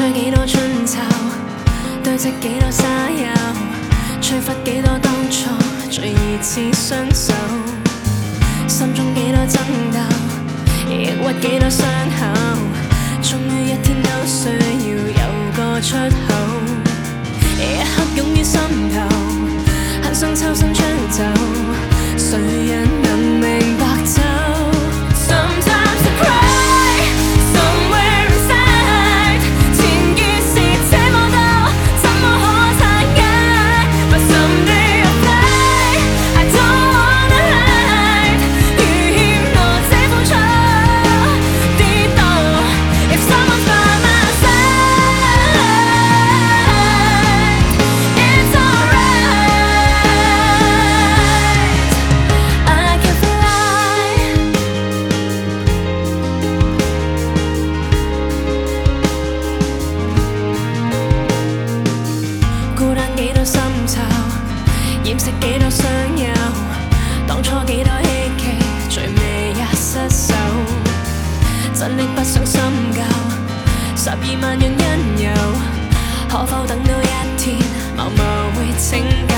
載幾多春秋，堆積幾多沙丘，吹拂幾多當初最熱熾雙手，心中幾多爭鬥，抑鬱幾多傷口，終於一天都需要有個出口，一刻湧於心頭，很想抽身出走，誰人能明白就 Sometimes I cry somewhere inside， 情結是這麼多，怎麼可拆解 But someday I'll fly I don't wanna hide， 遇險我這付出跌倒 If someone's by my side It's alright I can fly， 孤單幾多深秋，掩飾幾多傷憂，當初幾多希冀，最尾也失手，真的不想深究，12萬樣因由，可否等到一天，默默會拯救？